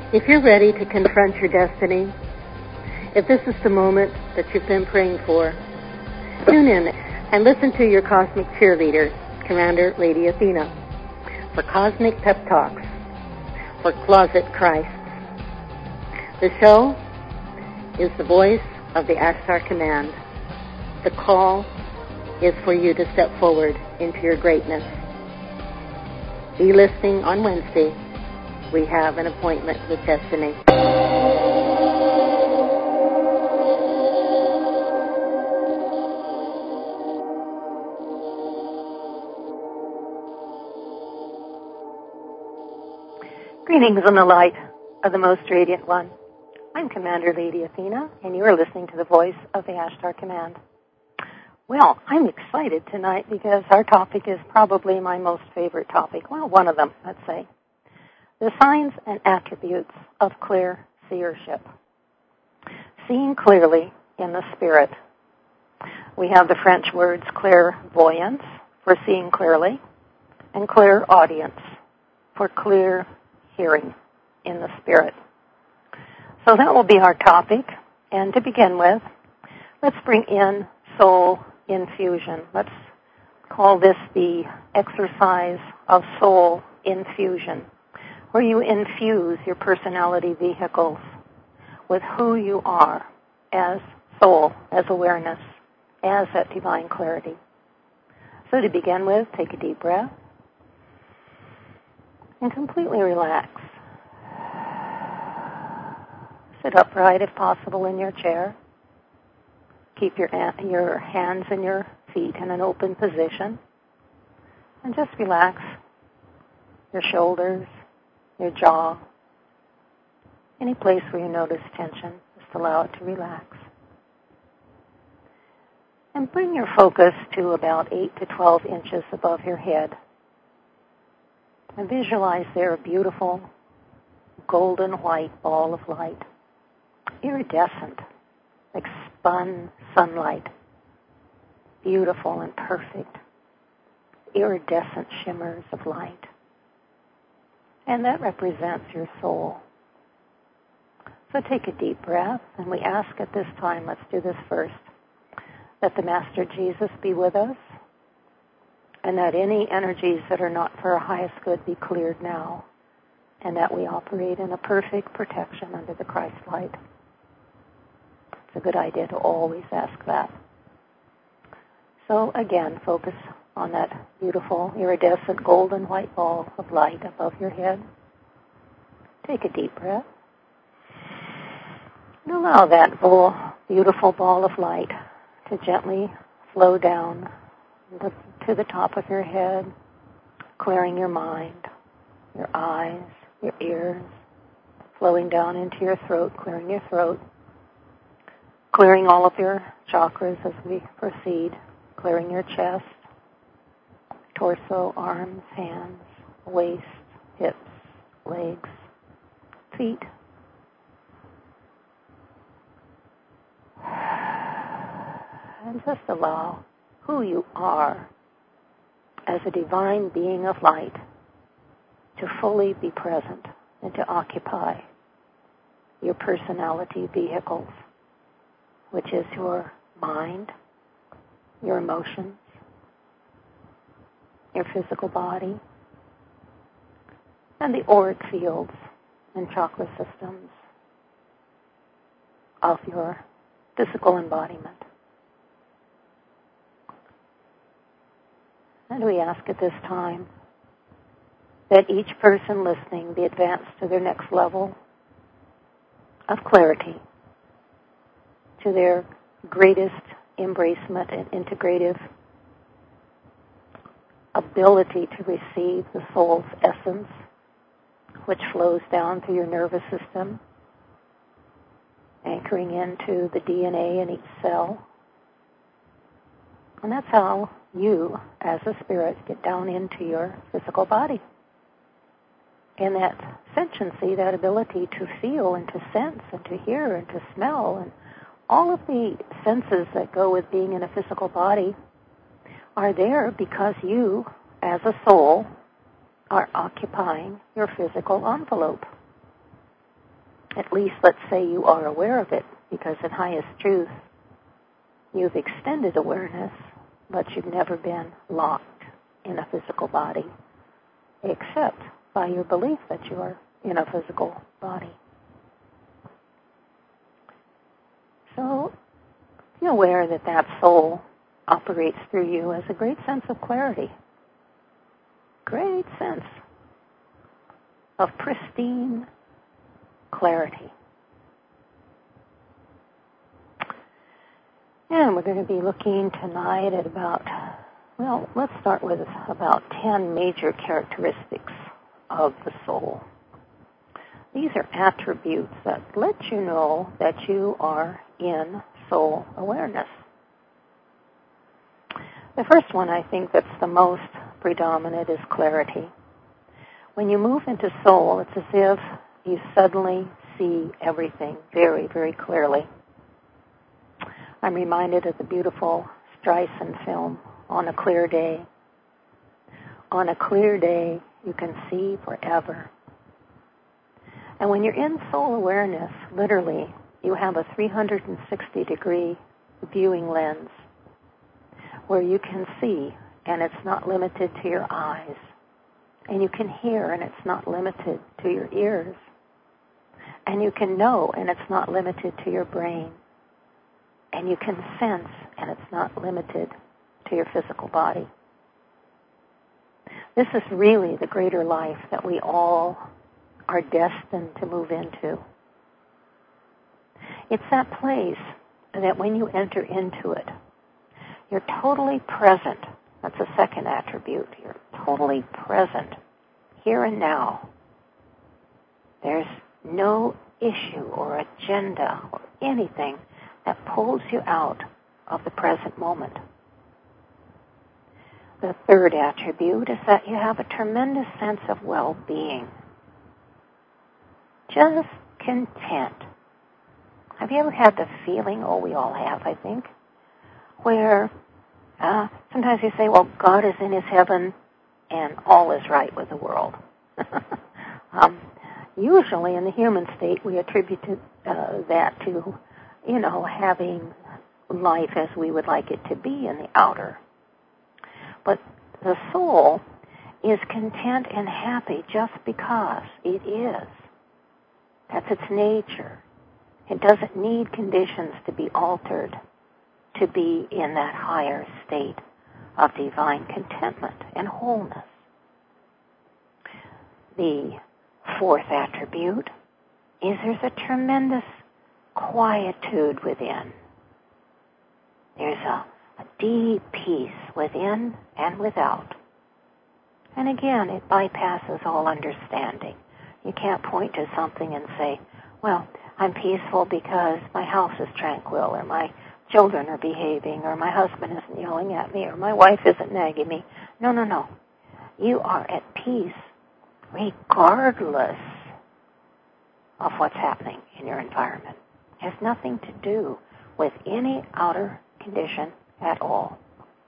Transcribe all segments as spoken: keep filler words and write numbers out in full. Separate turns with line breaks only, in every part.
If you're ready to confront your destiny, if this is the moment that you've been praying for, tune in and listen to your cosmic cheerleader, Commander Lady Athena, for Cosmic Pep Talks for Closet Christ. The show is the voice of the Ashtar Command. The call is for you to step forward into your greatness. Be listening on Wednesday. We have an appointment with destiny. Greetings in the light of the most radiant one. I'm Commander Lady Athena, and you are listening to the voice of the Ashtar Command. Well, I'm excited tonight because our topic is probably my most favorite topic. Well, one of them, let's say. The signs and attributes of clear seership. Seeing clearly in the spirit. We have the French words clairvoyance for seeing clearly, and clairaudience for clear hearing in the spirit. So that will be our topic. And to begin with, let's bring in soul infusion. Let's call this the exercise of soul infusion, where you infuse your personality vehicles with who you are as soul, as awareness, as that divine clarity. So to begin with, take a deep breath and completely relax. Sit upright if possible in your chair. Keep your, your hands and your feet in an open position. And just relax your shoulders, your jaw, any place where you notice tension, just allow it to relax. And bring your focus to about eight to twelve inches above your head. And visualize there a beautiful golden white ball of light, iridescent, like spun sunlight, beautiful and perfect, iridescent shimmers of light. And that represents your soul. So take a deep breath, and we ask at this time, let's do this first, that the Master Jesus be with us, and that any energies that are not for our highest good be cleared now, and that we operate in a perfect protection under the Christ light. It's a good idea to always ask that. So again, focus on that beautiful, iridescent, golden white ball of light above your head. Take a deep breath. And allow that ball, beautiful ball of light to gently flow down to the top of your head, clearing your mind, your eyes, your ears, flowing down into your throat, clearing your throat, clearing all of your chakras as we proceed, clearing your chest, torso, arms, hands, waist, hips, legs, feet. And just allow who you are as a divine being of light to fully be present and to occupy your personality vehicles, which is your mind, your emotions, your physical body, and the auric fields and chakra systems of your physical embodiment. And we ask at this time that each person listening be advanced to their next level of clarity, to their greatest embracement and integrative ability to receive the soul's essence, which flows down through your nervous system, anchoring into the D N A in each cell. And that's how you, as a spirit, get down into your physical body. And that sentiency, that ability to feel and to sense and to hear and to smell and all of the senses that go with being in a physical body are there because you, as a soul, are occupying your physical envelope. At least, let's say you are aware of it, because in highest truth, you've extended awareness, but you've never been locked in a physical body, except by your belief that you are in a physical body. So, be aware that that soul operates through you as a great sense of clarity, great sense of pristine clarity. And we're going to be looking tonight at about, well, let's start with about ten major characteristics of the soul. These are attributes that let you know that you are in soul awareness. The first one, I think, that's the most predominant is clarity. When you move into soul, it's as if you suddenly see everything very, very clearly. I'm reminded of the beautiful Streisand film, On a Clear Day. On a clear day, you can see forever. And when you're in soul awareness, literally, you have a three hundred sixty degree viewing lens where you can see, and it's not limited to your eyes. And you can hear, and it's not limited to your ears. And you can know, and it's not limited to your brain. And you can sense, and it's not limited to your physical body. This is really the greater life that we all are destined to move into. It's that place that when you enter into it, you're totally present. That's a second attribute. You're totally present, here and now. There's no issue or agenda or anything that pulls you out of the present moment. The third attribute is that you have a tremendous sense of well-being. Just content. Have you ever had the feeling, oh, we all have, I think, where uh, sometimes you say, well, God is in his heaven and all is right with the world. um, usually in the human state, we attribute uh, that to, you know, having life as we would like it to be in the outer. But the soul is content and happy just because it is. That's its nature. It doesn't need conditions to be altered to be in that higher state of divine contentment and wholeness. The fourth attribute is there's a tremendous quietude within. There's a, a deep peace within and without. And again, it bypasses all understanding. You can't point to something and say, well, I'm peaceful because my house is tranquil, or my children are behaving, or my husband isn't yelling at me, or my wife isn't nagging me. No, no, no. You are at peace regardless of what's happening in your environment. It has nothing to do with any outer condition at all.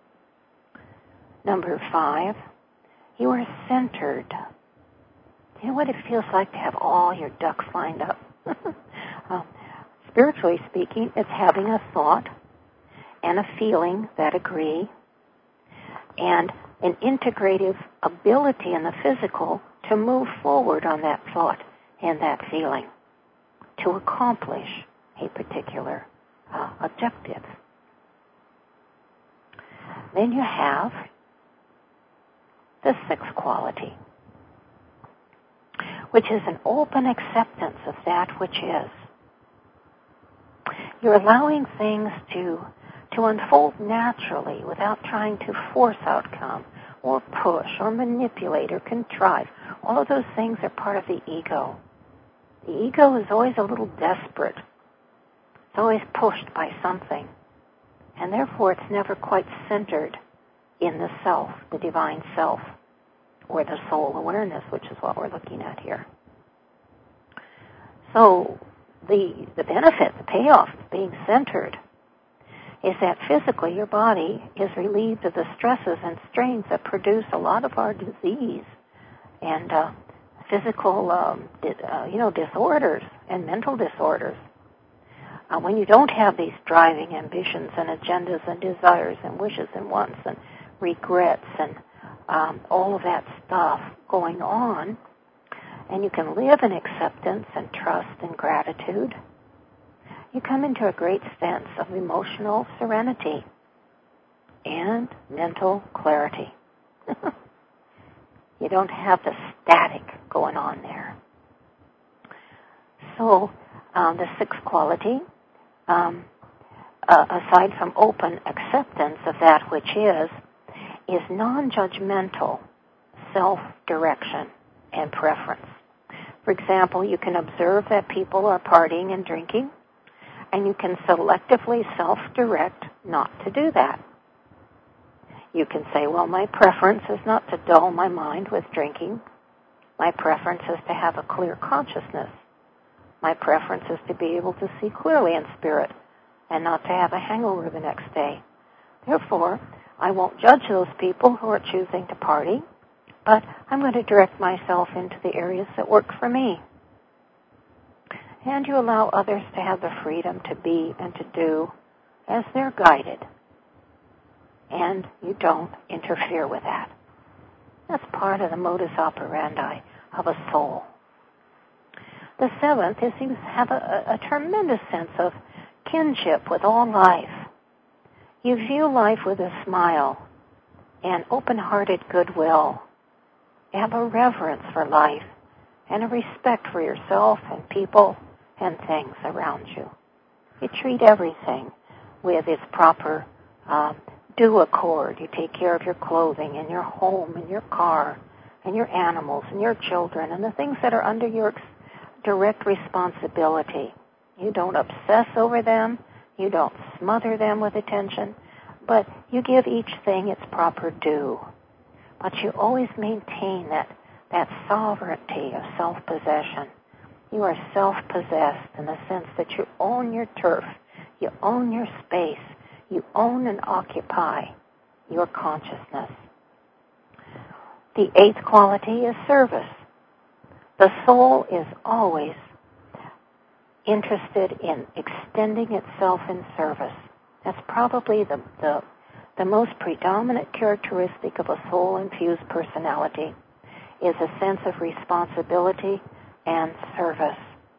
Number five, you are centered. You know what it feels like to have all your ducks lined up? um, spiritually speaking, it's having a thought and a feeling that agree, and an integrative ability in the physical to move forward on that thought and that feeling to accomplish a particular uh, objective. Then you have the sixth quality, which is an open acceptance of that which is. You're allowing things to, to unfold naturally without trying to force outcome or push or manipulate or contrive. All of those things are part of the ego. The ego is always a little desperate. It's always pushed by something. And therefore it's never quite centered in the self, the divine self, or the soul awareness, which is what we're looking at here. So the the benefit, the payoff of being centered is that physically your body is relieved of the stresses and strains that produce a lot of our disease and uh, physical, um, di- uh, you know, disorders and mental disorders. Uh, when you don't have these driving ambitions and agendas and desires and wishes and wants and regrets and um, all of that stuff going on, and you can live in acceptance and trust and gratitude, you come into a great sense of emotional serenity and mental clarity. You don't have the static going on there. So um, the sixth quality, um, uh, aside from open acceptance of that which is, is non-judgmental self-direction and preference. For example, you can observe that people are partying and drinking, and you can selectively self-direct not to do that. You can say, well, my preference is not to dull my mind with drinking. My preference is to have a clear consciousness. My preference is to be able to see clearly in spirit and not to have a hangover the next day. Therefore, I won't judge those people who are choosing to party, but I'm going to direct myself into the areas that work for me. And you allow others to have the freedom to be and to do as they're guided. And you don't interfere with that. That's part of the modus operandi of a soul. The seventh is you have a, a, a tremendous sense of kinship with all life. You view life with a smile and open-hearted goodwill. You have a reverence for life and a respect for yourself and people and things around you. You treat everything with its proper uh, due accord. You take care of your clothing and your home and your car and your animals and your children and the things that are under your direct responsibility. You don't obsess over them. You don't smother them with attention, but you give each thing its proper due. But you always maintain that, that sovereignty of self-possession. You are self-possessed in the sense that you own your turf, you own your space, you own and occupy your consciousness. The eighth quality is service. The soul is always interested in extending itself in service. That's probably the, the, the most predominant characteristic of a soul-infused personality, is a sense of responsibility and service.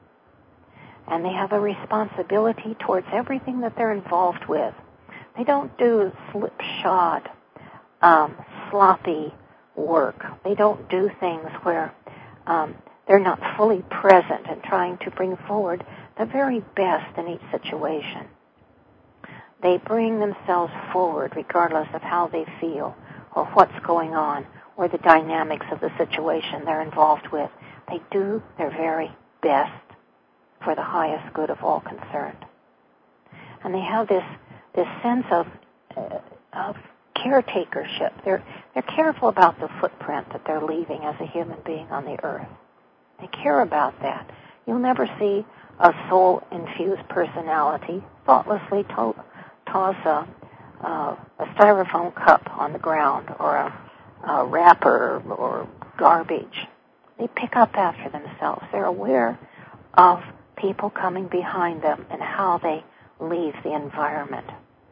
And they have a responsibility towards everything that they're involved with. They don't do slipshod, um, sloppy work. They don't do things where um, they're not fully present and trying to bring forward the very best in each situation. They bring themselves forward regardless of how they feel or what's going on or the dynamics of the situation they're involved with. They do their very best for the highest good of all concerned. And they have this this sense of uh, of caretakership. They're they're careful about the footprint that they're leaving as a human being on the earth. They care about that. You'll never see a soul-infused personality thoughtlessly to- toss a, uh, a styrofoam cup on the ground or a, a wrapper or garbage. They pick up after themselves. They're aware of people coming behind them and how they leave the environment.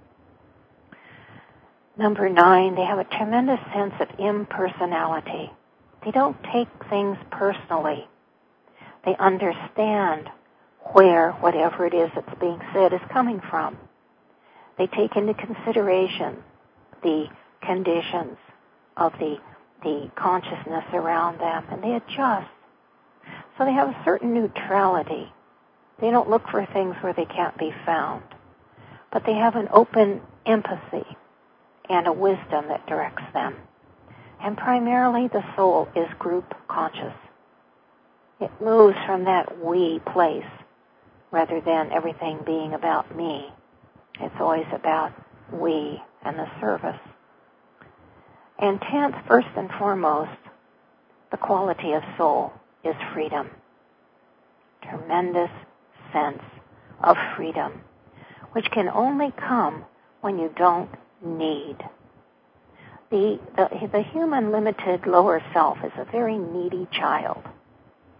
Number nine, they have a tremendous sense of impersonality. They don't take things personally. They understand where whatever it is that's being said is coming from. They take into consideration the conditions of the, the consciousness around them, and they adjust. So they have a certain neutrality. They don't look for things where they can't be found. But they have an open empathy and a wisdom that directs them. And primarily the soul is group conscious. It moves from that we place rather than everything being about me. It's always about we and the service. And tenth, first and foremost, the quality of soul is freedom. Tremendous sense of freedom, which can only come when you don't need. The, the, the human limited lower self is a very needy child.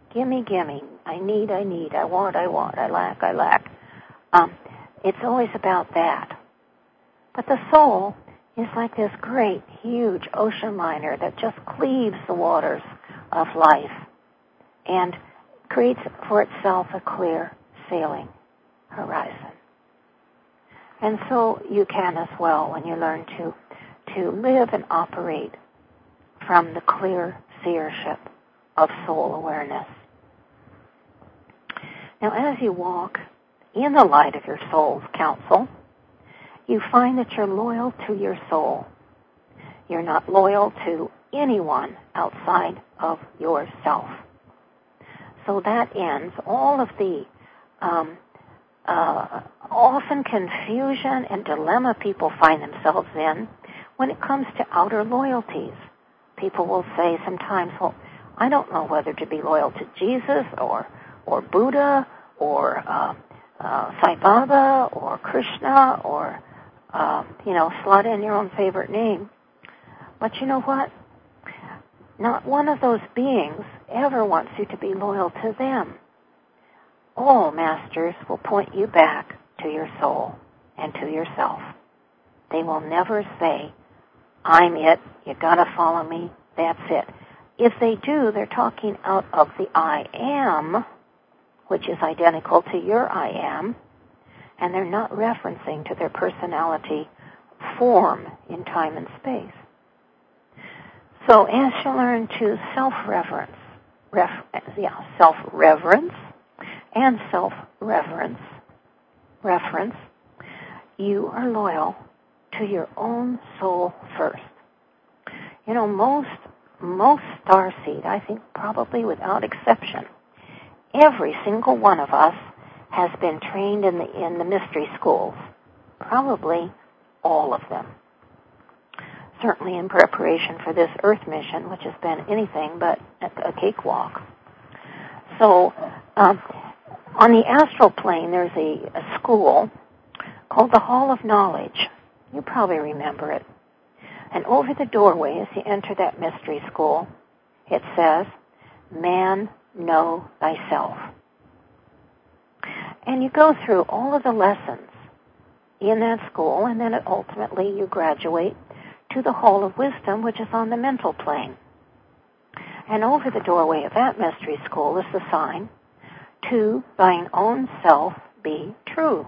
gimme, gimme, I need, I need, I want, I want, I lack, I lack. Um, it's always about that. But the soul is like this great, huge ocean liner that just cleaves the waters of life and creates for itself a clear sailing horizon. And so you can as well when you learn to, to live and operate from the clear seership of soul awareness. Now, as you walk in the light of your soul's counsel, you find that you're loyal to your soul. You're not loyal to anyone outside of yourself. So that ends all of the um, uh, often confusion and dilemma people find themselves in when it comes to outer loyalties. People will say sometimes, well, I don't know whether to be loyal to Jesus or or Buddha or uh, uh, Sai Baba or Krishna or, uh, you know, slot in your own favorite name. But you know what? Not one of those beings ever wants you to be loyal to them. All masters will point you back to your soul and to yourself. They will never say, I'm it, you gotta follow me, that's it. If they do, they're talking out of the I am, which is identical to your I am, and they're not referencing to their personality form in time and space. So as you learn to self-reverence, ref, yeah, self-reverence and self-reverence, reference, you are loyal to your own soul first. You know, most most starseed, I think probably without exception, every single one of us has been trained in the in the mystery schools. Probably all of them. Certainly in preparation for this Earth mission, which has been anything but a, a cakewalk. So, um, on the astral plane, there's a, a school called the Hall of Knowledge. You probably remember it. And over the doorway, as you enter that mystery school, it says, Man, know thyself. And you go through all of the lessons in that school, and then ultimately you graduate to the Hall of Wisdom, which is on the mental plane. And over the doorway of that mystery school is the sign, To thine own self be true.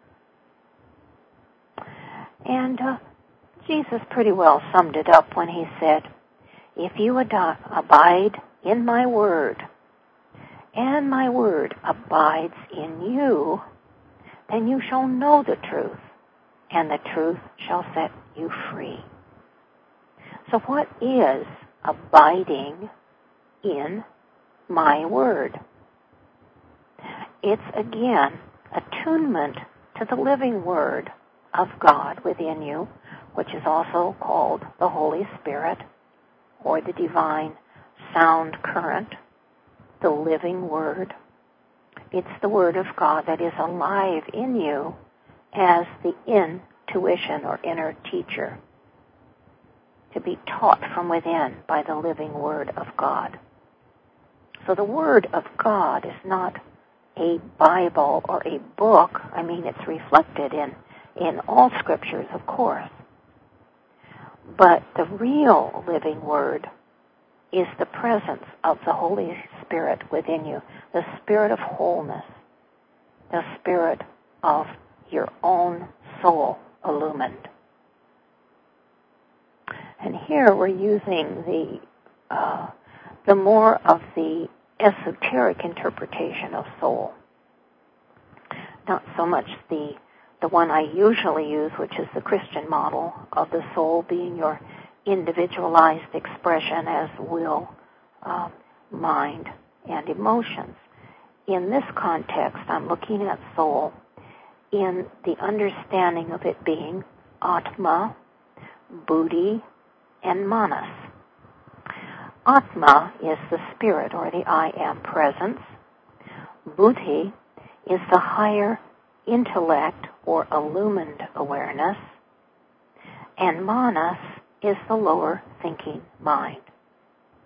And uh, Jesus pretty well summed it up when he said, If you ad- abide in my word, and my word abides in you, then you shall know the truth, and the truth shall set you free. So what is abiding in my word? It's, again, attunement to the living word of God within you, which is also called the Holy Spirit, or the divine sound current, the living word. It's the word of God that is alive in you as the intuition or inner teacher, to be taught from within by the living word of God. So the word of God is not a Bible or a book. I mean, it's reflected in, in all scriptures, of course. But the real living word is the presence of the Holy Spirit within you, the spirit of wholeness, the spirit of your own soul illumined. And here we're using the uh, the more of the esoteric interpretation of soul, not so much the the one I usually use, which is the Christian model of the soul being your individualized expression as will, uh, mind, and emotions. In this context, I'm looking at soul in the understanding of it being Atma, Buddhi, and Manas. Atma is the spirit or the I am presence. Buddhi is the higher intellect or illumined awareness. And Manas is the lower thinking mind.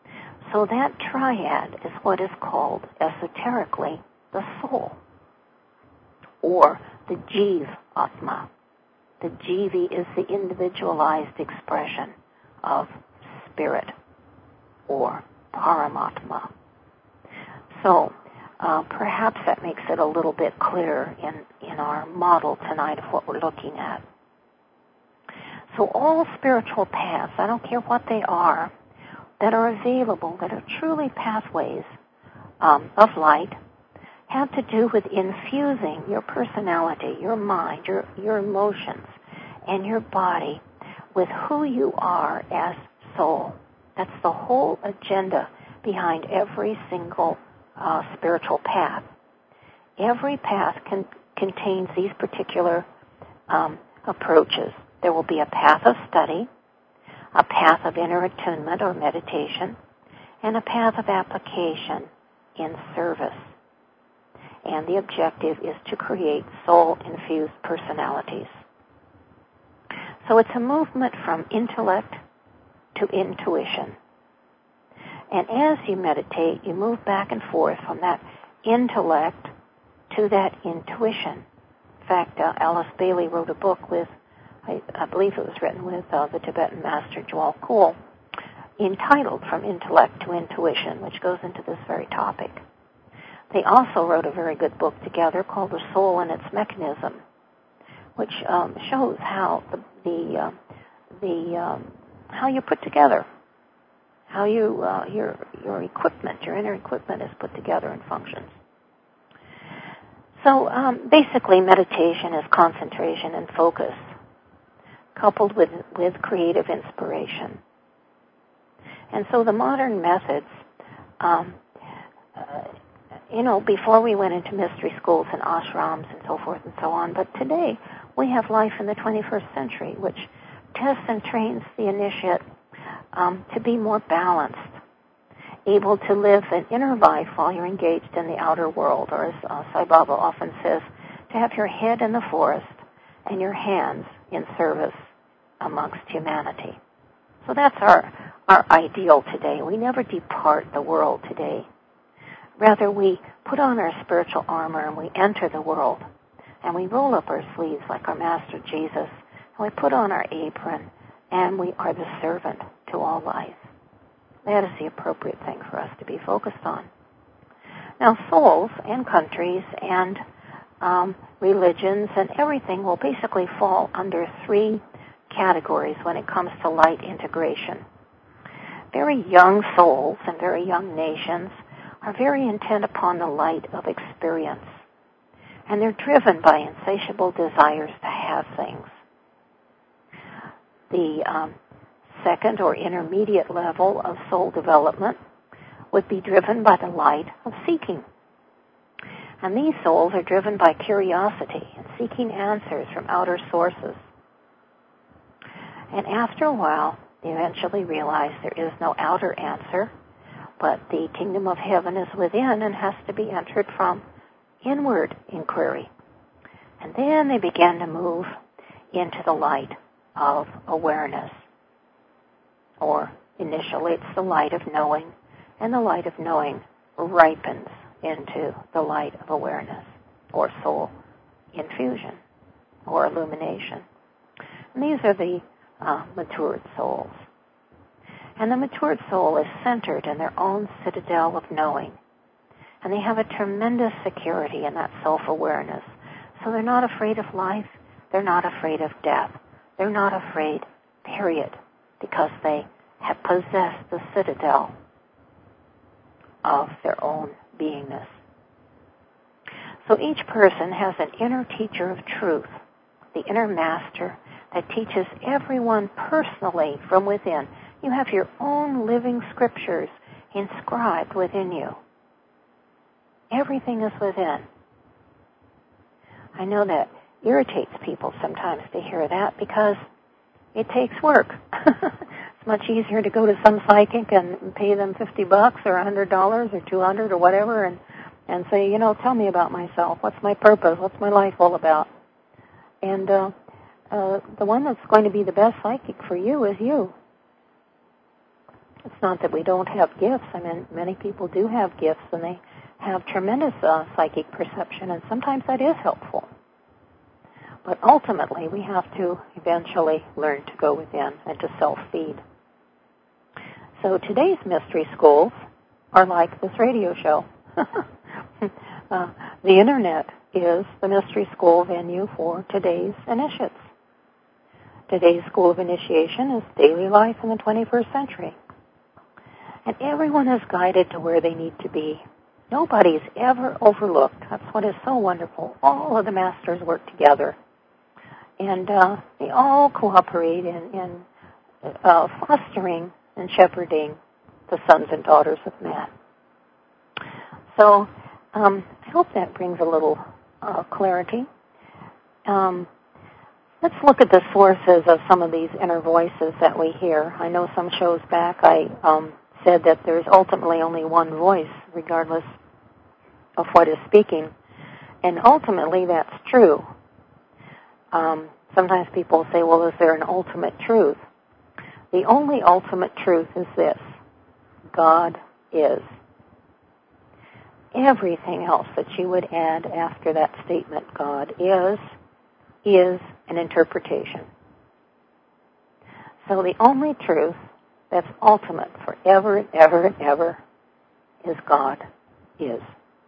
So that triad is what is called esoterically the soul, or the Jiva Atma. The Jivi is the individualized expression of spirit, or Paramatma. So uh, perhaps that makes it a little bit clearer in, in our model tonight of what we're looking at. So all spiritual paths, I don't care what they are, that are available, that are truly pathways um, of light, have to do with infusing your personality, your mind, your, your emotions, and your body with who you are as soul. That's the whole agenda behind every single uh, spiritual path. Every path can, contains these particular um, approaches. There will be a path of study, a path of inner attunement or meditation, and a path of application in service. And the objective is to create soul-infused personalities. So it's a movement from intellect to intuition. And as you meditate, you move back and forth from that intellect to that intuition. In fact, uh, Alice Bailey wrote a book with, I, I believe it was written with uh, the Tibetan master Djwhal Khul, entitled From Intellect to Intuition, which goes into this very topic. They also wrote a very good book together called The Soul and Its Mechanism, which um, shows how the the, uh, the um, how you put together, how you uh, your your equipment, your inner equipment is put together and functions. So um, basically, meditation is concentration and focus, coupled with with creative inspiration. And so the modern methods. Um, uh, You know, before we went into mystery schools and ashrams and so forth and so on, but today we have life in the twenty-first century, which tests and trains the initiate um, to be more balanced, able to live an inner life while you're engaged in the outer world, or as uh, Sai Baba often says, to have your head in the forest and your hands in service amongst humanity. So that's our, our ideal today. We never depart the world today. Rather, we put on our spiritual armor and we enter the world. And we roll up our sleeves like our Master Jesus. And we put on our apron and we are the servant to all life. That is the appropriate thing for us to be focused on. Now, souls and countries and um, religions and everything will basically fall under three categories when it comes to light integration. Very young souls and very young nations are very intent upon the light of experience. And they're driven by insatiable desires to have things. The um, second or intermediate level of soul development would be driven by the light of seeking. And these souls are driven by curiosity and seeking answers from outer sources. And after a while, they eventually realize there is no outer answer, but the kingdom of heaven is within and has to be entered from inward inquiry. And then they begin to move into the light of awareness. Or initially it's the light of knowing, and the light of knowing ripens into the light of awareness, or soul infusion, or illumination. And these are the uh, matured souls. And the matured soul is centered in their own citadel of knowing. And they have a tremendous security in that self-awareness. So they're not afraid of life. They're not afraid of death. They're not afraid, period, because they have possessed the citadel of their own beingness. So each person has an inner teacher of truth, the inner master that teaches everyone personally from within. You have your own living scriptures inscribed within you. Everything is within. I know that irritates people sometimes to hear that because it takes work. It's much easier to go to some psychic and pay them fifty bucks or a hundred dollars or two hundred or whatever and, and say, you know, tell me about myself. What's my purpose? What's my life all about? And uh, uh, the one that's going to be the best psychic for you is you. It's not that we don't have gifts. I mean, many people do have gifts, and they have tremendous uh, psychic perception, and sometimes that is helpful. But ultimately, we have to eventually learn to go within and to self-feed. So today's mystery schools are like this radio show. uh, the Internet is the mystery school venue for today's initiates. Today's school of initiation is daily life in the twenty-first century. And everyone is guided to where they need to be. Nobody's ever overlooked. That's what is so wonderful. All of the masters work together. And uh, they all cooperate in, in uh, fostering and shepherding the sons and daughters of man. So um, I hope that brings a little uh, clarity. Um, let's look at the sources of some of these inner voices that we hear. I know some shows back I um, said that there's ultimately only one voice, regardless of what is speaking. And ultimately that's true. Um, sometimes people say, well, is there an ultimate truth? The only ultimate truth is this: God is. Everything else that you would add after that statement, God is, is an interpretation. So the only truth that's ultimate forever and ever and ever is God is.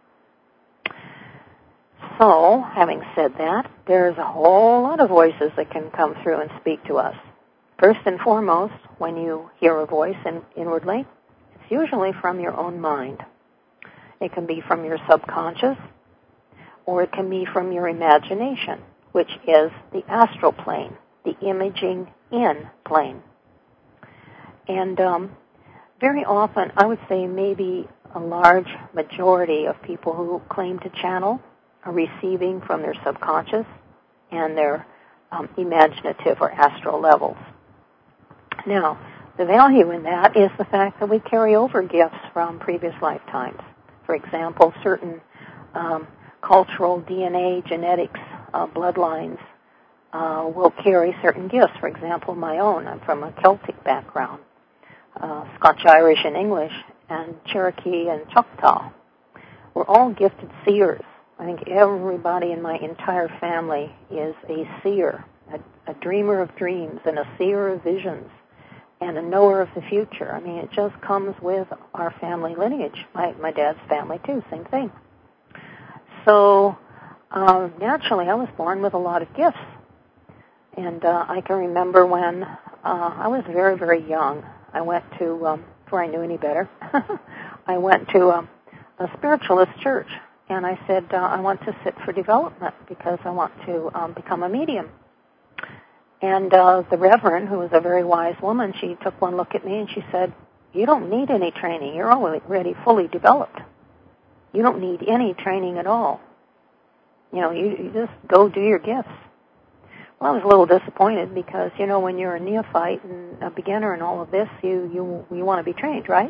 So, having said that, there's a whole lot of voices that can come through and speak to us. First and foremost, when you hear a voice in, inwardly, it's usually from your own mind. It can be from your subconscious, or it can be from your imagination, which is the astral plane, the imaging in plane. And um, very often, I would say maybe a large majority of people who claim to channel are receiving from their subconscious and their um, imaginative or astral levels. Now, the value in that is the fact that we carry over gifts from previous lifetimes. For example, certain um, cultural D N A, genetics, uh, bloodlines uh, will carry certain gifts. For example, my own. I'm from a Celtic background, uh, Scotch, Irish, and English, and Cherokee and Choctaw. We're all gifted seers. I think everybody in my entire family is a seer, a, a dreamer of dreams, and a seer of visions, and a knower of the future. I mean, it just comes with our family lineage. My, my dad's family, too, same thing. So, uh, naturally, I was born with a lot of gifts. And uh, I can remember when uh, I was very, very young, I went to, um, before I knew any better, I went to um, a spiritualist church. And I said, uh, I want to sit for development because I want to um, become a medium. And uh, the Reverend, who was a very wise woman, she took one look at me and she said, you don't need any training. You're already fully developed. You don't need any training at all. You know, you, you just go do your gifts. Well, I was a little disappointed because, you know, when you're a neophyte and a beginner and all of this, you, you, you want to be trained, right?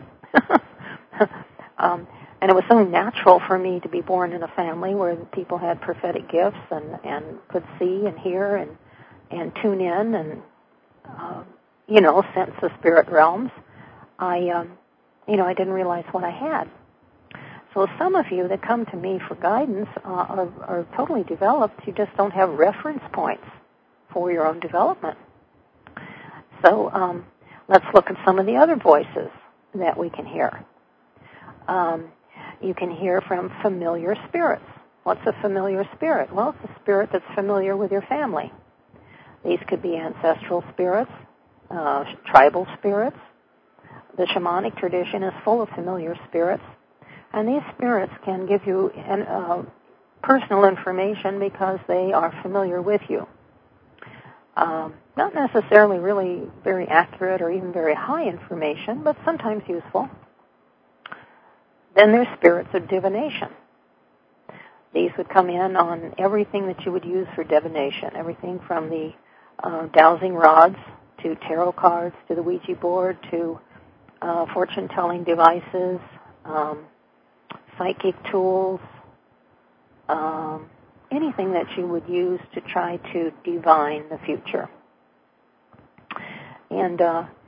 um, And it was so natural for me to be born in a family where people had prophetic gifts and, and could see and hear and, and tune in and, uh, you know, sense the spirit realms. I, um, you know, I didn't realize what I had. So some of you that come to me for guidance uh, are, are totally developed. You just don't have reference points for your own development. So um, let's look at some of the other voices that we can hear. Um, You can hear from familiar spirits. What's a familiar spirit? Well, it's a spirit that's familiar with your family. These could be ancestral spirits, uh, tribal spirits. The shamanic tradition is full of familiar spirits. And these spirits can give you an, uh, personal information because they are familiar with you. Um, not necessarily really very accurate or even very high information, but sometimes useful. Then there's spirits of divination. These would come in on everything that you would use for divination, everything from the uh, dowsing rods to tarot cards to the Ouija board to uh, fortune-telling devices, um, psychic tools, um, anything that you would use to try to divine the future. And uh,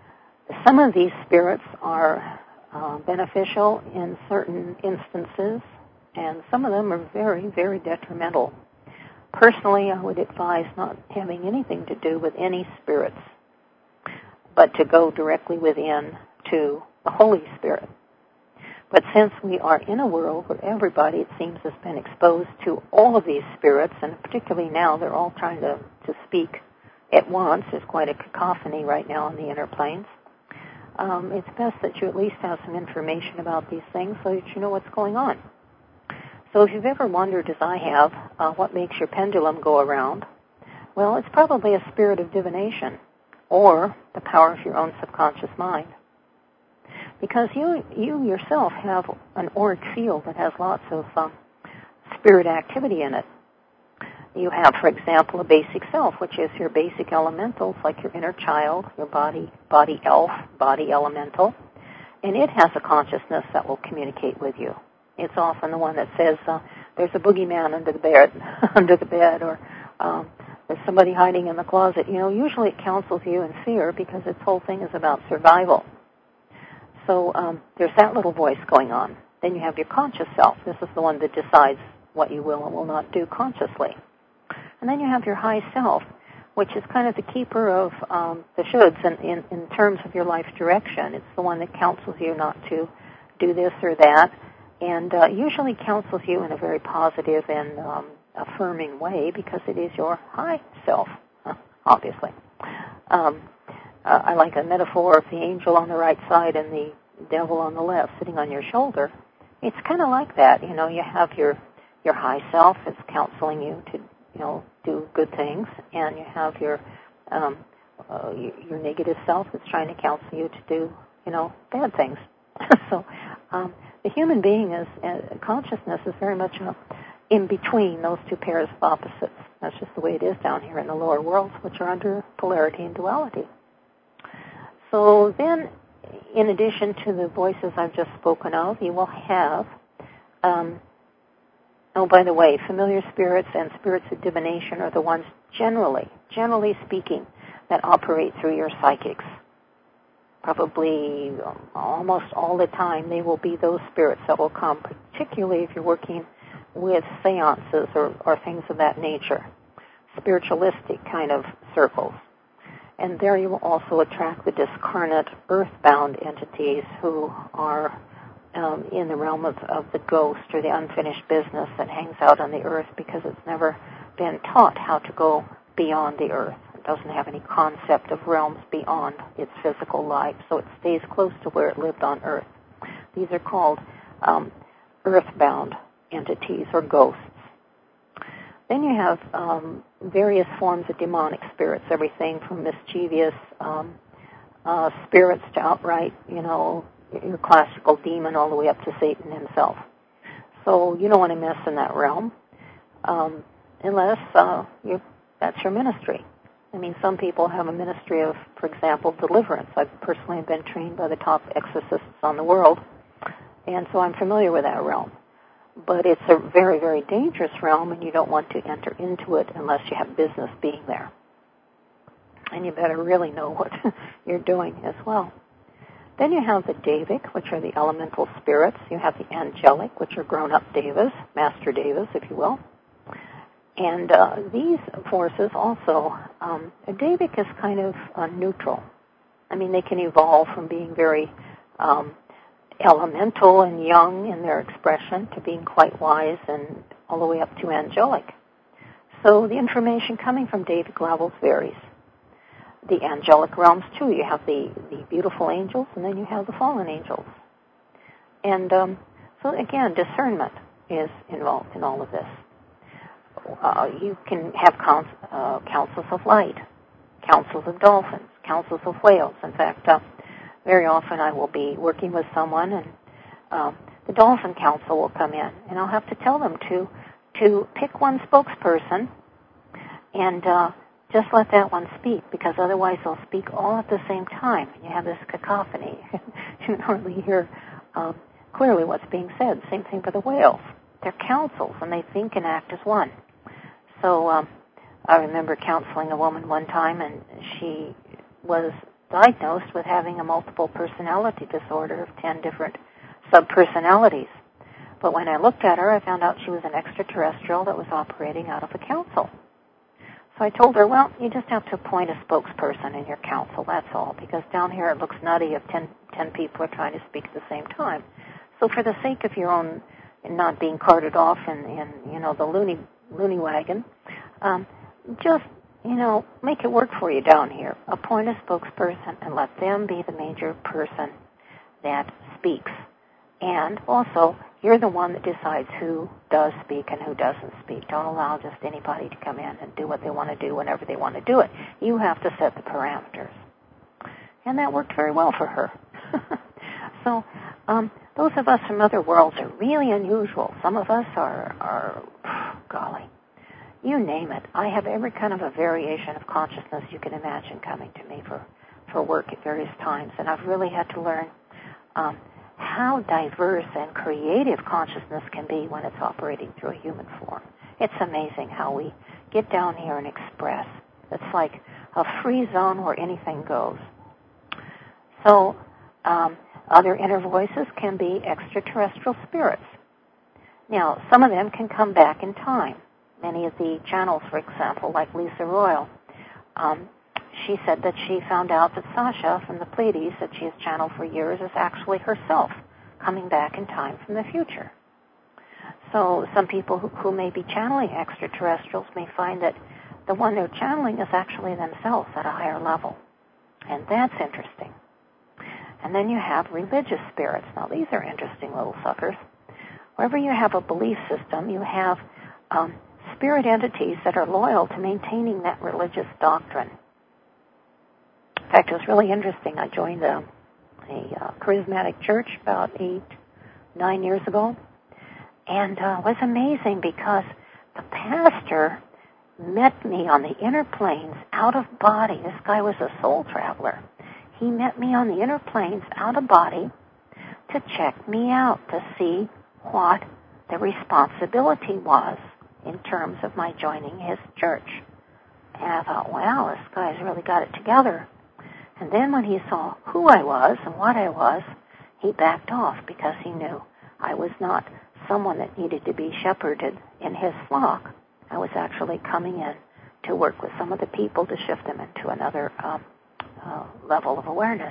Some of these spirits are uh, beneficial in certain instances, and some of them are very, very detrimental. Personally, I would advise not having anything to do with any spirits, but to go directly within to the Holy Spirit. But since we are in a world where everybody, it seems, has been exposed to all of these spirits, and particularly now they're all trying to, to speak at once, there's quite a cacophony right now on the inner planes, um, it's best that you at least have some information about these things so that you know what's going on. So if you've ever wondered, as I have, uh, what makes your pendulum go around, well, it's probably a spirit of divination or the power of your own subconscious mind. Because you you yourself have an auric field that has lots of um, spirit activity in it. You have, for example, a basic self, which is your basic elementals, like your inner child, your body, body elf, body elemental, and it has a consciousness that will communicate with you. It's often the one that says, uh, there's a boogeyman under the bed, under the bed, or um, there's somebody hiding in the closet. You know, usually it counsels you in fear because its whole thing is about survival. So um, there's that little voice going on. Then you have your conscious self. This is the one that decides what you will and will not do consciously. And then you have your high self, which is kind of the keeper of um, the shoulds in, in, in terms of your life direction. It's the one that counsels you not to do this or that, and uh, usually counsels you in a very positive and um, affirming way because it is your high self, obviously. Um, uh, I like a metaphor of the angel on the right side and the devil on the left sitting on your shoulder. It's kind of like that. You know, you have your, your high self that's counseling you to, you know, do good things, and you have your um, uh, your, your negative self that's trying to counsel you to do, you know, bad things. so um, the human being is, uh, consciousness is very much uh, in between those two pairs of opposites. That's just the way it is down here in the lower worlds, which are under polarity and duality. So then, in addition to the voices I've just spoken of, you will have, um, oh, by the way, familiar spirits and spirits of divination are the ones generally, generally speaking, that operate through your psychics. Probably almost all the time they will be those spirits that will come, particularly if you're working with seances or, or things of that nature, spiritualistic kind of circles. And there you will also attract the discarnate, earthbound entities who are um, in the realm of, of the ghost or the unfinished business that hangs out on the earth because it's never been taught how to go beyond the earth. It doesn't have any concept of realms beyond its physical life, so it stays close to where it lived on earth. These are called um, earthbound entities or ghosts. Then you have um, various forms of demonic spirits, everything from mischievous um, uh, spirits to outright, you know, your classical demon all the way up to Satan himself. So you don't want to mess in that realm um, unless uh, you, that's your ministry. I mean, some people have a ministry of, for example, deliverance. I've personally been trained by the top exorcists on the world, and so I'm familiar with that realm. But it's a very, very dangerous realm, and you don't want to enter into it unless you have business being there. And you better really know what you're doing as well. Then you have the Devic, which are the elemental spirits. You have the angelic, which are grown-up devas, master devas, if you will. And uh, these forces also, um, a Devic is kind of uh, neutral. I mean, they can evolve from being very um, elemental and young in their expression to being quite wise and all the way up to angelic. So the information coming from Devic levels varies. The angelic realms, too, you have the, the beautiful angels, and then you have the fallen angels. And um, so, again, discernment is involved in all of this. Uh, you can have counsel, uh, councils of light, councils of dolphins, councils of whales. In fact, uh, very often I will be working with someone, and uh, the dolphin council will come in, and I'll have to tell them to to pick one spokesperson and uh, just let that one speak, because otherwise they'll speak all at the same time, and you have this cacophony. You don't really hear um, clearly what's being said. Same thing for the whales. They're councils, and they think and act as one. So um, I remember counseling a woman one time, and she was diagnosed with having a multiple personality disorder of ten different subpersonalities. But when I looked at her, I found out she was an extraterrestrial that was operating out of a council. So I told her, well, you just have to appoint a spokesperson in your council, that's all, because down here it looks nutty if ten, ten people are trying to speak at the same time. So for the sake of your own not being carted off in, in you know, the loony, loony wagon, um, just, you know, make it work for you down here. Appoint a spokesperson and let them be the major person that speaks. And also, you're the one that decides who does speak and who doesn't speak. Don't allow just anybody to come in and do what they want to do whenever they want to do it. You have to set the parameters. And that worked very well for her. So, um, those of us from other worlds are really unusual. Some of us are, are, golly, you name it. I have every kind of a variation of consciousness you can imagine coming to me for, for work at various times. And I've really had to learn um, how diverse and creative consciousness can be when it's operating through a human form. It's amazing how we get down here and express. It's like a free zone where anything goes. So, um, other inner voices can be extraterrestrial spirits. Now, some of them can come back in time. Many of the channels, for example, like Lisa Royal, um, she said that she found out that Sasha from the Pleiades, that she has channeled for years, is actually herself coming back in time from the future. So some people who, who may be channeling extraterrestrials may find that the one they're channeling is actually themselves at a higher level. And that's interesting. And then you have religious spirits. Now, these are interesting little suckers. Wherever you have a belief system, you have um, spirit entities that are loyal to maintaining that religious doctrine. In fact, it was really interesting. I joined a, a uh, charismatic church about eight, nine years ago, and uh, it was amazing because the pastor met me on the inner planes out of body. This guy was a soul traveler. He met me on the inner planes out of body to check me out, to see what the responsibility was in terms of my joining his church. And I thought, wow, this guy's really got it together. And then when he saw who I was and what I was, he backed off because he knew I was not someone that needed to be shepherded in his flock. I was actually coming in to work with some of the people to shift them into another um, uh, level of awareness.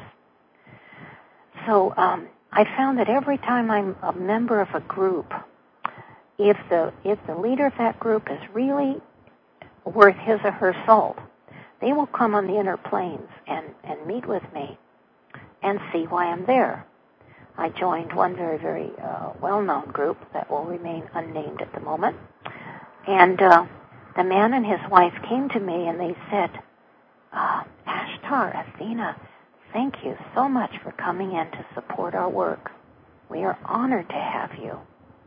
So um, I found that every time I'm a member of a group, if the if the leader of that group is really worth his or her salt, they will come on the inner planes and, and meet with me and see why I'm there. I joined one very, very uh, well-known group that will remain unnamed at the moment. And uh, the man and his wife came to me and they said, uh, Ashtar, Athena, thank you so much for coming in to support our work. We are honored to have you.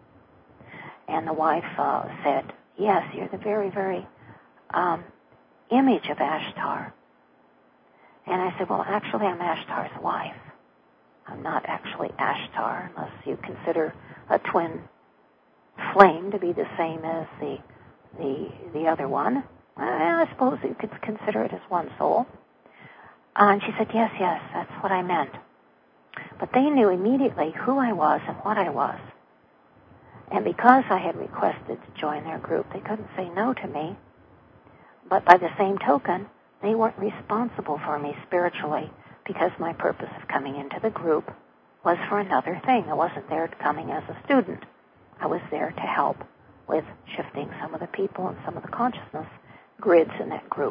And the wife uh, said, yes, you're the very, very um, image of Ashtar. And I said, well, actually, I'm Ashtar's wife. I'm not actually Ashtar, unless you consider a twin flame to be the same as the the the other one. I suppose you could consider it as one soul. Uh, and she said, yes, yes, that's what I meant. But they knew immediately who I was and what I was. And because I had requested to join their group, they couldn't say no to me. But by the same token, they weren't responsible for me spiritually because my purpose of coming into the group was for another thing. I wasn't there coming as a student. I was there to help with shifting some of the people and some of the consciousness grids in that group.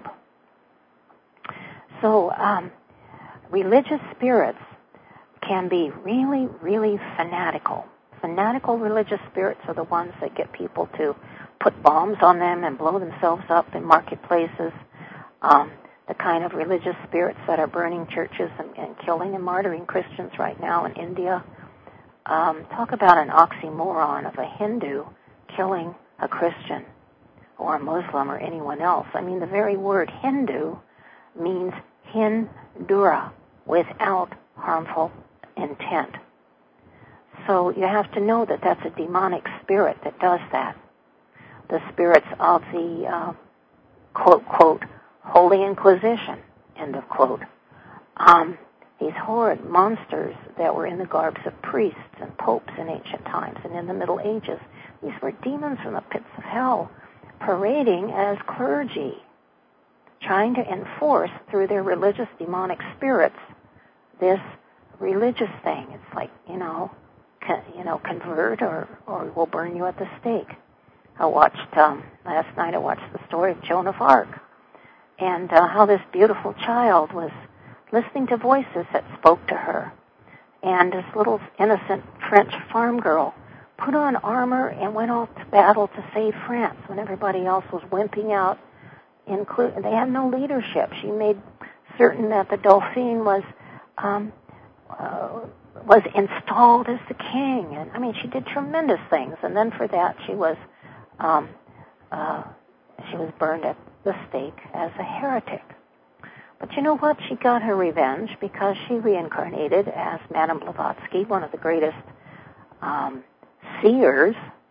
So um, religious spirits can be really, really fanatical. Fanatical religious spirits are the ones that get people to put bombs on them and blow themselves up in marketplaces. Um, the kind of religious spirits that are burning churches and, and killing and martyring Christians right now in India. Um, talk about an oxymoron of a Hindu killing a Christian or a Muslim or anyone else. I mean, the very word Hindu means hindura, without harmful intent. So you have to know that that's a demonic spirit that does that. The spirits of the, uh, quote, quote, Holy Inquisition, end of quote, um, these horrid monsters that were in the garbs of priests and popes in ancient times and in the Middle Ages. These were demons from the pits of hell parading as clergy, trying to enforce through their religious demonic spirits this religious thing. It's like, you know, con- you know, convert or, or we'll burn you at the stake. I watched, um, last night I watched the story of Joan of Arc and uh, how this beautiful child was listening to voices that spoke to her. And this little innocent French farm girl put on armor and went off to battle to save France when everybody else was wimping out. Include, they had no leadership. She made certain that the Dauphin was um, uh, was installed as the king. And I mean, she did tremendous things. And then for that, she was um, uh, she was burned at the stake as a heretic. But you know what? She got her revenge because she reincarnated as Madame Blavatsky, one of the greatest um, seers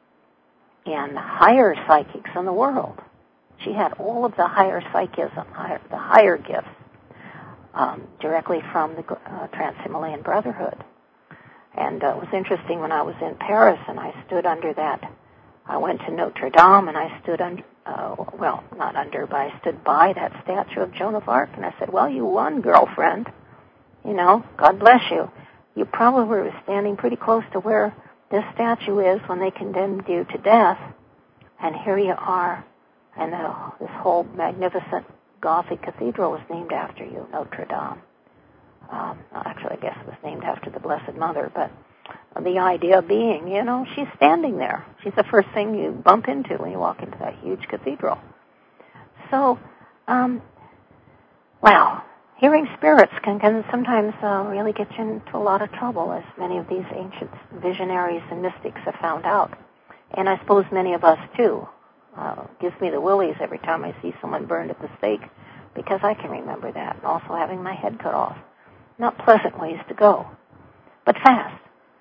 and higher psychics in the world. She had all of the higher psychism, higher, the higher gifts, um, directly from the uh, Trans-Himalayan Brotherhood. And uh, it was interesting when I was in Paris and I stood under that. I went to Notre Dame and I stood under, uh, well, not under, but I stood by that statue of Joan of Arc and I said, well, you won, girlfriend. You know, God bless you. You probably were standing pretty close to where this statue is when they condemned you to death. And here you are. And uh, this whole magnificent Gothic cathedral was named after you, Notre Dame. Um, actually, I guess it was named after the Blessed Mother, but the idea being, you know, she's standing there. She's the first thing you bump into when you walk into that huge cathedral. So, um, wow, hearing spirits can, can sometimes uh, really get you into a lot of trouble, as many of these ancient visionaries and mystics have found out. And I suppose many of us, too. Uh, gives me the willies every time I see someone burned at the stake, because I can remember that, and also having my head cut off. Not pleasant ways to go, but fast.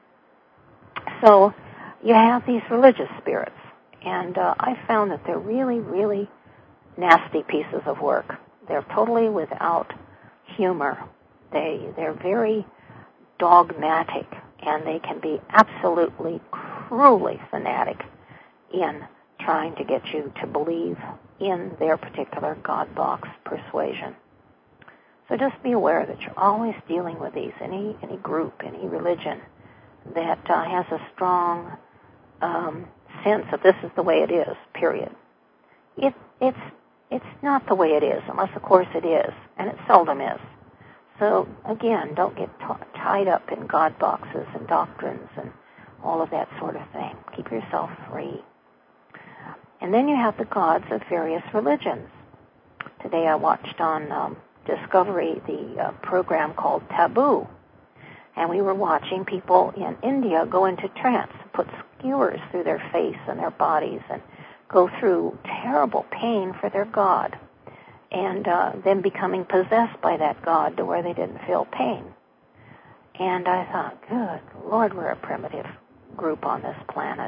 So you have these religious spirits, and uh, I found that they're really, really nasty pieces of work. They're totally without humor. They, they're very dogmatic, and they can be absolutely cruelly fanatic in trying to get you to believe in their particular God box persuasion. So just be aware that you're always dealing with these, any any group, any religion that uh, has a strong um, sense that this is the way it is, period. It, it's, it's not the way it is, unless, of course, it is, and it seldom is. So, again, don't get t- tied up in God boxes and doctrines and all of that sort of thing. Keep yourself free. And then you have the gods of various religions. Today I watched on um, Discovery the uh, program called Taboo. And we were watching people in India go into trance, put skewers through their face and their bodies, and go through terrible pain for their god. And uh, then becoming possessed by that god to where they didn't feel pain. And I thought, good Lord, we're a primitive group on this planet.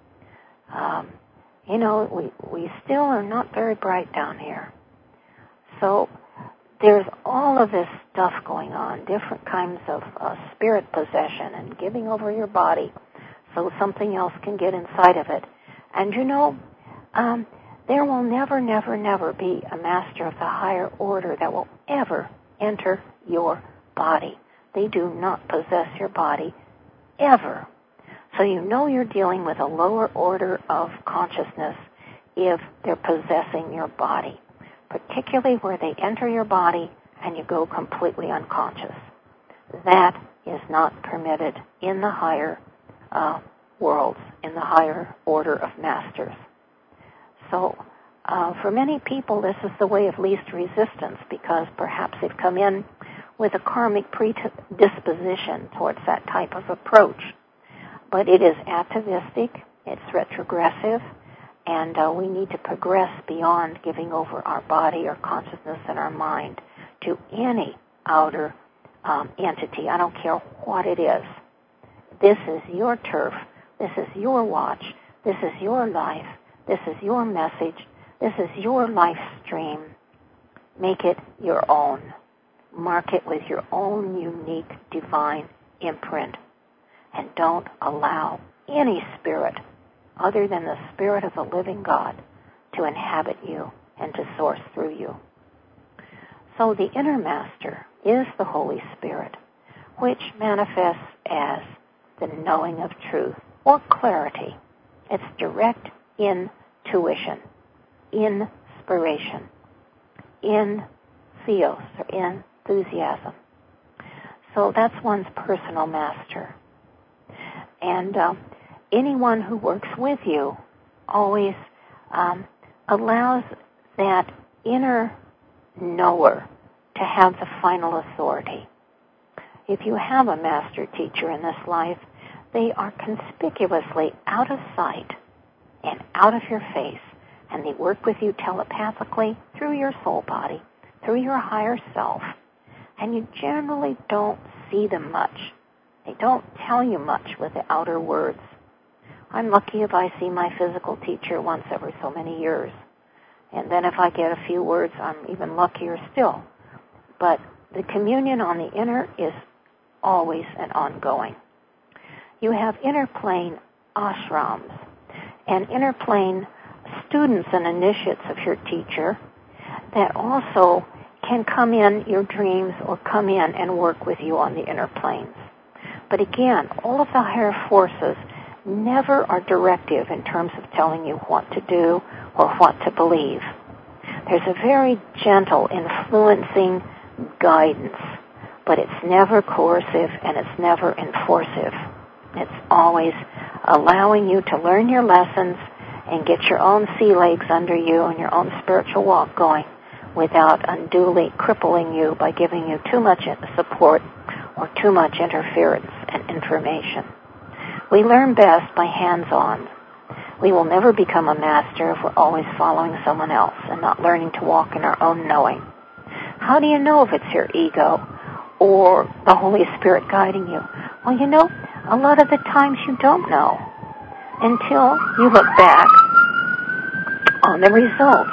Um, You know, we, we still are not very bright down here. So there's all of this stuff going on, different kinds of uh, spirit possession and giving over your body so something else can get inside of it. And you know, um, there will never, never, never be a master of the higher order that will ever enter your body. They do not possess your body, ever. So you know you're dealing with a lower order of consciousness if they're possessing your body, particularly where they enter your body and you go completely unconscious. That is not permitted in the higher uh, worlds, in the higher order of masters. So uh, for many people, this is the way of least resistance, because perhaps they've come in with a karmic predisposition towards that type of approach. But it is atavistic, it's retrogressive, and uh, we need to progress beyond giving over our body, our consciousness, and our mind to any outer um, entity. I don't care what it is. This is your turf. This is your watch. This is your life. This is your message. This is your life stream. Make it your own. mark it with your own unique divine imprint. And don't allow any spirit other than the Spirit of the living God to inhabit you and to source through you. So the inner master is the Holy Spirit, which manifests as the knowing of truth or clarity. It's direct intuition, inspiration, in theos or enthusiasm. So that's one's personal master. And uh, anyone who works with you always um, allows that inner knower to have the final authority. If you have a master teacher in this life, they are conspicuously out of sight and out of your face, and they work with you telepathically through your soul body, through your higher self, and you generally don't see them much. They don't tell you much with the outer words. I'm lucky if I see my physical teacher once every so many years. And then if I get a few words, I'm even luckier still. But the communion on the inner is always and ongoing. You have inner plane ashrams and inner plane students and initiates of your teacher that also can come in your dreams or come in and work with you on the inner planes. But again, all of the higher forces never are directive in terms of telling you what to do or what to believe. There's a very gentle, influencing guidance, but it's never coercive and it's never enforcive. It's always allowing you to learn your lessons and get your own sea legs under you and your own spiritual walk going without unduly crippling you by giving you too much support or too much interference and information. We learn best by hands-on. We will never become a master if we're always following someone else and not learning to walk in our own knowing. How do you know if it's your ego or the Holy Spirit guiding you? Well, you know, a lot of the times you don't know until you look back on the results.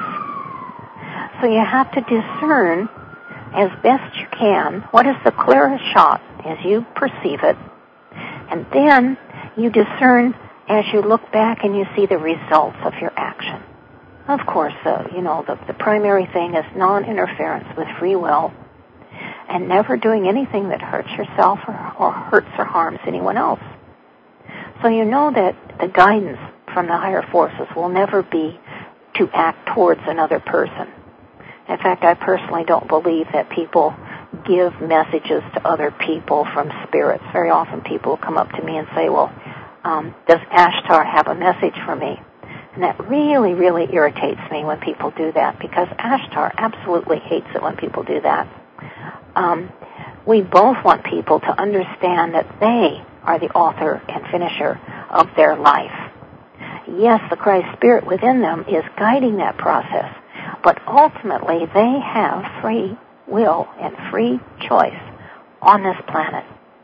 So you have to discern as best you can what is the clearest shot as you perceive it, and then you discern as you look back and you see the results of your action. Of course, uh, you know, the, the primary thing is non-interference with free will and never doing anything that hurts yourself or, or hurts or harms anyone else. So you know that the guidance from the higher forces will never be to act towards another person. In fact, I personally don't believe that people give messages to other people from spirits. Very often people come up to me and say, well, um, does Ashtar have a message for me? And that really, really irritates me when people do that, because Ashtar absolutely hates it when people do that. Um, we both want people to understand that they are the author and finisher of their life. Yes, the Christ Spirit within them is guiding that process, but ultimately they have free will and free choice on this planet.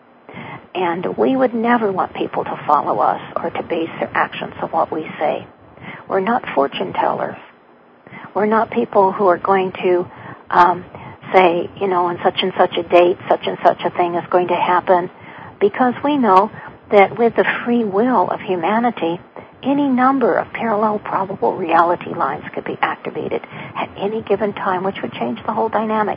And we would never want people to follow us or to base their actions on what we say. We're not fortune tellers. We're not people who are going to um, say, you know, on such and such a date, such and such a thing is going to happen, because we know that with the free will of humanity, any number of parallel probable reality lines could be activated at any given time, which would change the whole dynamic.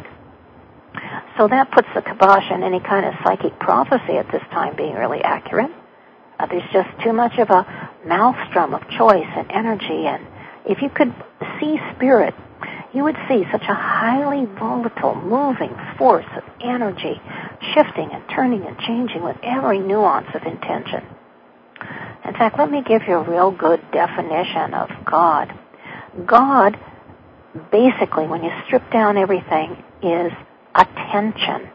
So that puts the kibosh on any kind of psychic prophecy at this time being really accurate. Uh, there's just too much of a maelstrom of choice and energy, and if you could see spirit, you would see such a highly volatile, moving force of energy, shifting and turning and changing with every nuance of intention. In fact, let me give you a real good definition of God. God, basically, when you strip down everything, is attention.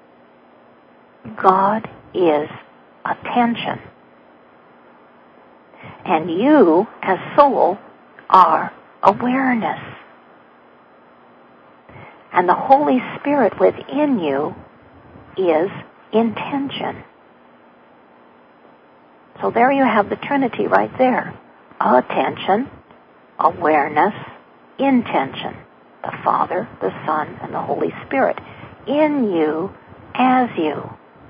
God is attention. And you, as soul, are awareness. And the Holy Spirit within you is intention. So there you have the Trinity right there. Attention, awareness, intention. The Father, the Son, and the Holy Spirit. in you as you.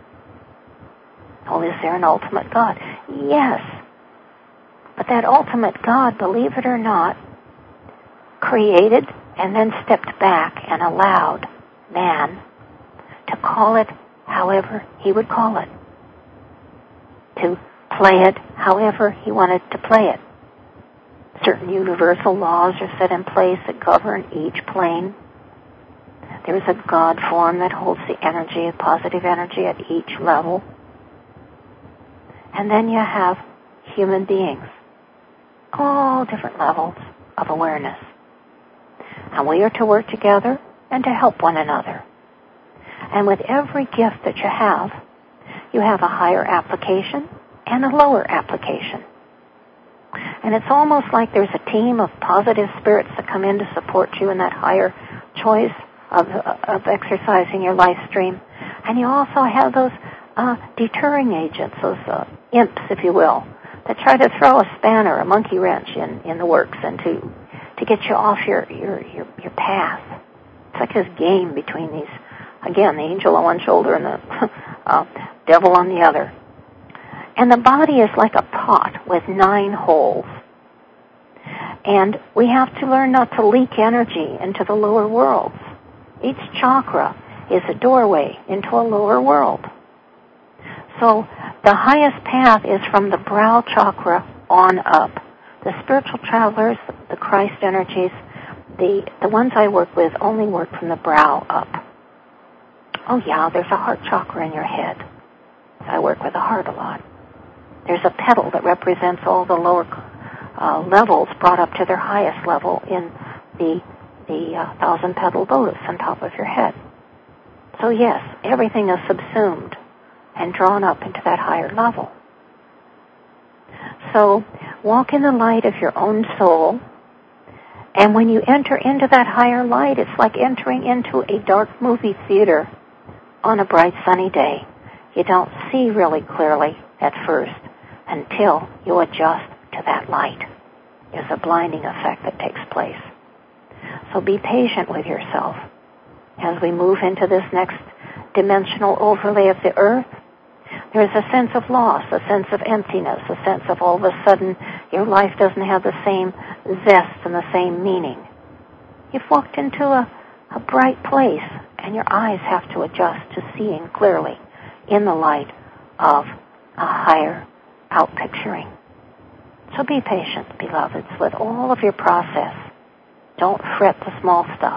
Oh, is there an ultimate God? Yes. But that ultimate God, believe it or not, created and then stepped back and allowed man to call it however he would call it, to play it however he wanted to play it. Certain universal laws are set in place that govern each plane. There is a God form that holds the energy, positive energy at each level. And then you have human beings, all different levels of awareness. And we are to work together and to help one another. And with every gift that you have, you have a higher application and a lower application. And it's almost like there's a team of positive spirits that come in to support you in that higher choice of, of exercising your life stream. And you also have those uh, deterring agents, those uh, imps, if you will, that try to throw a spanner, a monkey wrench in, in the works and to, to get you off your, your, your, your path. It's like this game between these, again, the angel on one shoulder and the uh, devil on the other. And the body is like a pot with nine holes. And we have to learn not to leak energy into the lower worlds. Each chakra is a doorway into a lower world. So the highest path is from the brow chakra on up. The spiritual travelers, the Christ energies, the, the ones I work with only work from the brow up. Oh yeah, there's a heart chakra in your head. I work with the heart a lot. There's a petal that represents all the lower uh, levels brought up to their highest level in the the uh, thousand petal lotus on top of your head. So yes, everything is subsumed and drawn up into that higher level. So walk in the light of your own soul, and when you enter into that higher light, it's like entering into a dark movie theater on a bright sunny day. You don't see really clearly at first until you adjust to that light. There's a blinding effect that takes place. So be patient with yourself. As we move into this next dimensional overlay of the earth, there's a sense of loss, a sense of emptiness, a sense of all of a sudden your life doesn't have the same zest and the same meaning. You've walked into a, a bright place, and your eyes have to adjust to seeing clearly in the light of a higher outpicturing. So be patient, beloveds, with all of your process. Don't fret the small stuff.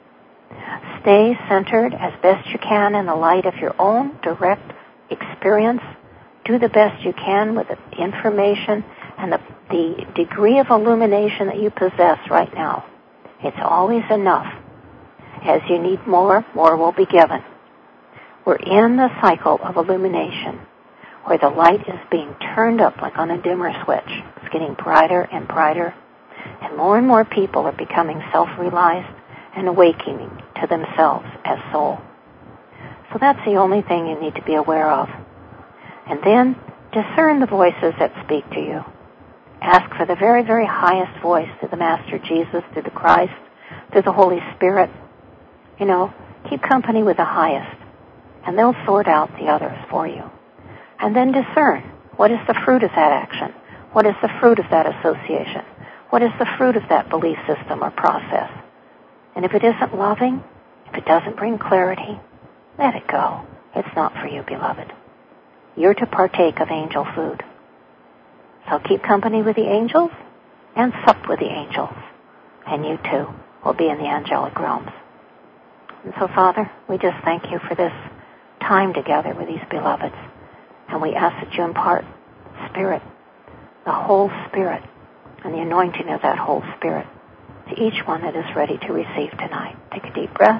Stay centered as best you can in the light of your own direct experience. Do the best you can with the information and the, the degree of illumination that you possess right now. It's always enough. As you need more, more will be given. We're in the cycle of illumination, where the light is being turned up like on a dimmer switch. It's getting brighter and brighter, and more and more people are becoming self-realized and awakening to themselves as soul. So that's the only thing you need to be aware of. And then discern the voices that speak to you. Ask for the very, very highest voice, through the Master Jesus, through the Christ, through the Holy Spirit. You know, keep company with the highest, and they'll sort out the others for you. And then discern, what is the fruit of that action? What is the fruit of that association? What is the fruit of that belief system or process? And if it isn't loving, if it doesn't bring clarity, let it go. It's not for you, beloved. You're to partake of angel food. So keep company with the angels and sup with the angels. And you too will be in the angelic realms. And so, Father, we just thank you for this time together with these beloveds. And we ask that you impart Spirit, the whole Spirit, and the anointing of that whole Spirit to each one that is ready to receive tonight. Take a deep breath.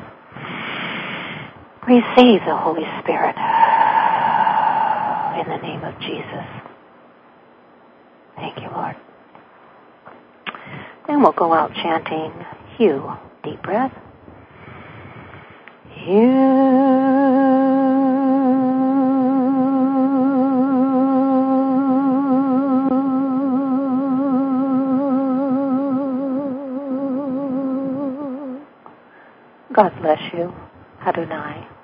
Receive the Holy Spirit in the name of Jesus. Thank you, Lord. Then we'll go out chanting Hugh. Deep breath. Hugh. God bless you. Adonai.